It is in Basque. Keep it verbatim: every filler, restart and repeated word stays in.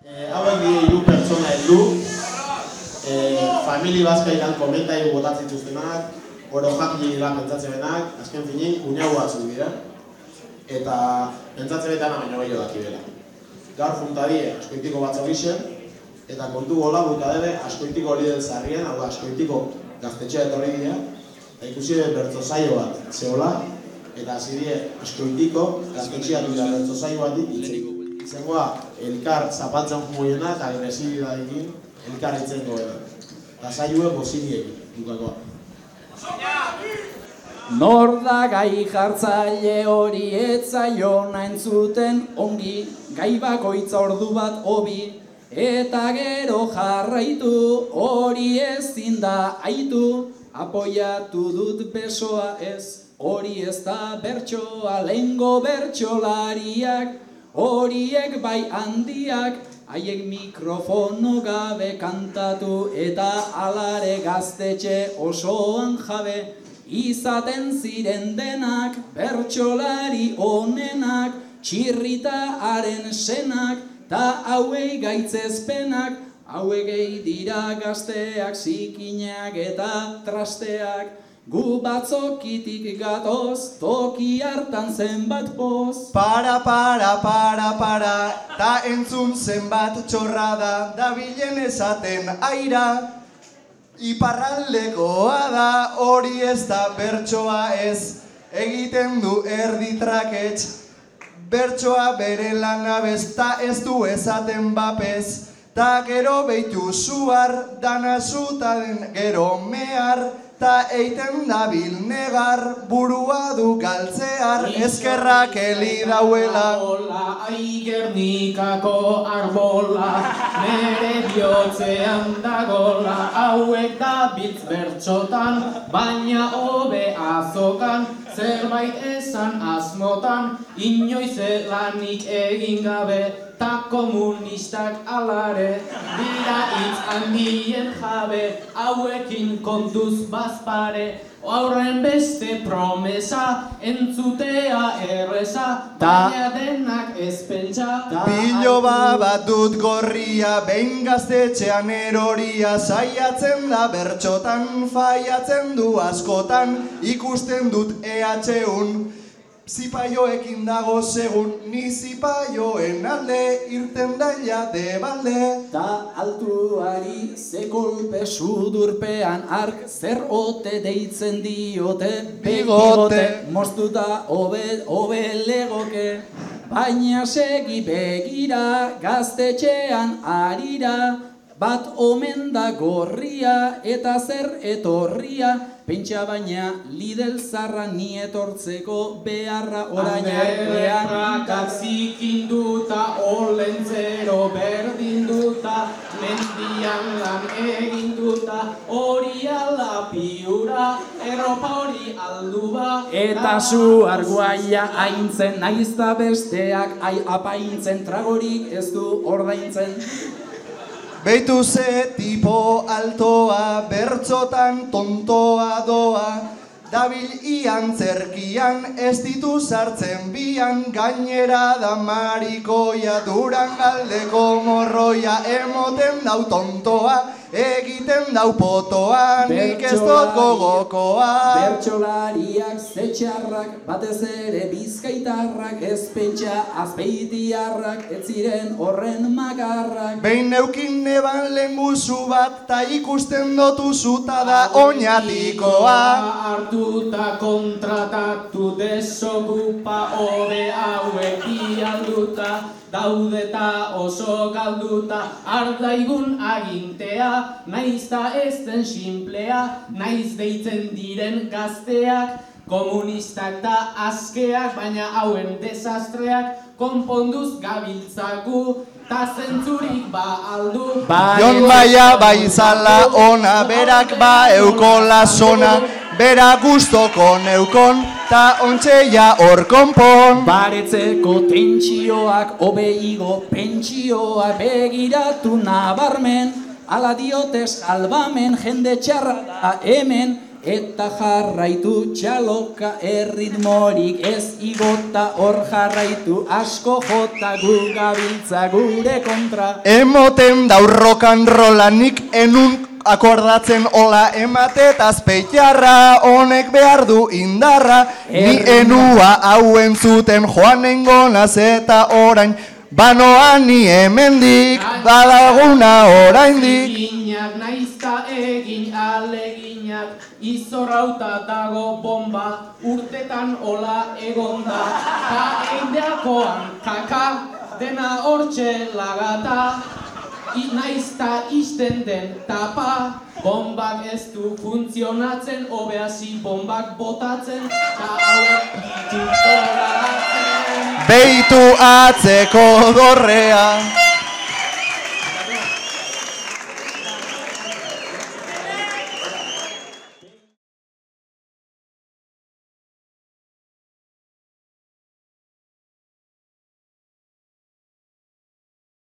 Hauek dira hiru pertsona heldu, famili bazkaidan komentai botatzen zuztenak, oro jakilera pentsatzenak, azken finin, uneago batzuk dira, eta pentsatzen betana baino gehiago dakibela. Gaur juntadie askoitiko batzok isen, eta kontu gola bukadebe askoitiko hori den zarrien, hau da askoitiko gaztetxea etorri dira, eta ikusi den bertso zaio bat zehola, eta hasi die askoitiko gaztetxea dira bertso zaio bat itzen. Zengoa, elkar zapatzen jumoiena eta agresibidadekin elkar itzen goena. Eta zailue boziniekin, dukakoa. Nor da gai jartzaile hori etzaiona entzuten ongi, gai bakoitza ordu bat hobi, eta gero jarraitu hori ezin da aitu, apoiatu dut besoa ez, hori ez da bertsoa, lehengo bertsolariak, horiek bai handiak, haiek mikrofono gabe kantatu eta alare gaztetxe osoan jabe, izaten ziren denak, bertsolari onenak, txirrita haren senak, ta hauei gaitzezpenak, hauegei dira gazteak, zikinak eta trasteak, gu batzokitik gatoz, toki hartan zenbat poz. Para, para, para, para, ta entzun zenbat txorrada, dabilen esaten aira. Iparraldekoa da, hori ez da bertsoa ez, egiten du erdi trakets. Bertsoa bere lanabez, ta ez du esaten bapez, ta gero beitu zuar, dana zuta den gero mehar, ta eiten dabil negar, burua du galtzear, eskerrak heli dauela. Hola, Gernikako arbola, nere bihotzean dagola, hauek dabiltz bertxotan, baina hobe azokan, zerbait esan asmotan, inoiz lanik egin gabe, ta komunistak alare, dira hitz handien jabe, hauekin kontuz bazpare, aurren beste promesa, entzutea erreza, baina denak ez pentsa. Biloba bat dut gorria, behin gaztetxean eroria, saiatzen da bertxotan, faiatzen du askotan, ikusten dut E H un. Zipaioekin dago segun, ni zipaioen alde, irten daila de balde. Ta altuari ze kolpe sudurpean ark, zer ote deitzen diote, bigote, moztuta hobe, hobe legoke. Baina segi begira, gaztetxean arira, bat omen da gorria, eta zer etorria, pentsa baina Lidl zarra ni etortzeko beharra orain artean. Anderrak zikinduta, olentzero berdinduta, mendian lan eginduta, hori ala piura, erropa hori alduba. Eta zu arguaia aintzen, naizta besteak ai apaintzen, tragorik ez du ordaintzen. Beitu ze tipo altoa, bertzotan tontoa doa, dabil ian zerkian, ez ditu sartzen bian, gainera da marikoia, Durangaldeko morroia, emoten dau tontoa, egiten dau potoa, nik ez dut gogokoa. Bertsolariak zetxarrak, batez ere bizkaitarrak, ez pentsa azpeitiarrak, ez ziren horren makarrak. Behin neukin neban lenguzu bat, ta ikusten dotu zuta da oinatikoa. Hartuta kontratatu desokupa, hobe hauek ialduta, daudeta oso galduta, ardaigun agintea, naizta ez den simplea, naiz deitzen diren gazteak, komunistak da askeak, baina hauen desastreak, konponduz gabiltzaku, ta zentzurik ba aldu. Jon Baia baizala ona, berak ba eukola zona, bera gustoko neukon, ta ontseia hor konpon. Baretzeko tentsioak, obeigo pentsioak, begiratu nabarmen, ala diotez albamen, jende txarra da hemen, eta jarraitu txaloka erritmorik ez igota hor jarraitu asko jota gu gabiltza gure kontra. Emoten dau rock and rolla nik enun akordatzen ola emate eta azpeitiarra honek behar du indarra. Ni enua hauen zuten joanengo naz eta orain banoa ni hemendik badaguna oraindik. Eginak naizta egin aleginak izorrauta dago bomba urtetan ola egonda. Ta eindeakoan kaka dena hortxe lagata. Naizta isten den tapa, bombak ez du funtzionatzen, hobeasi bombak botatzen, ta hauek ditu zoratzen. Beitu atzeko dorrea.